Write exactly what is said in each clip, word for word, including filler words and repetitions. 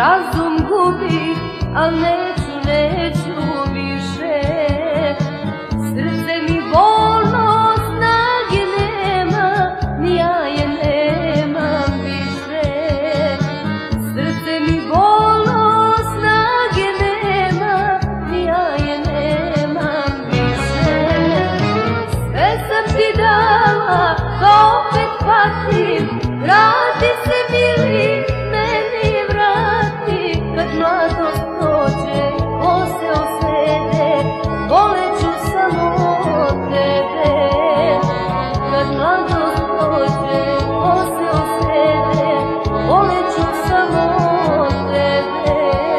razum gubi, al neću, neću više. Srce mi bolno, snage nema, ni ja je nemam više. Srce mi bolno, snage nema, ni ja je nemam više. Sve sam ti dala, pa opet patim, vrati se mili, meni vrati. Kad mladost prođe, ko se osvede, voleću samo tebe. Kad mladost prođe, ko se osvede, voleću samo tebe.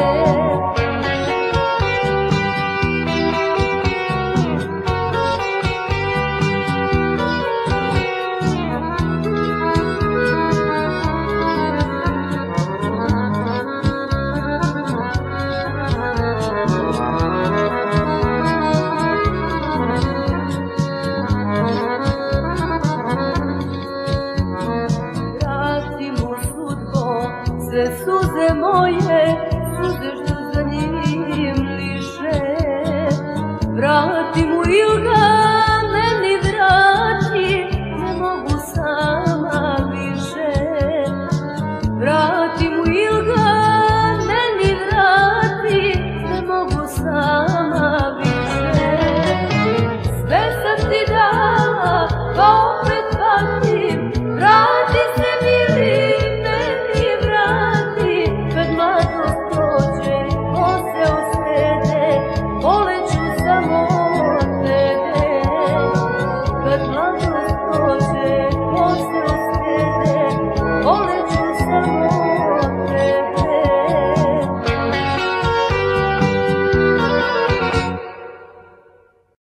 Sve suze moje, suze što za njim liše. Vrati mu il ga meni vrati, ne mogu sama više. Vrati mu il ga meni vrati, ne mogu sama više. Sve sam ti dala, pa opet patim, vrati se mili, voleću samo tebe. Kad mladost prođe,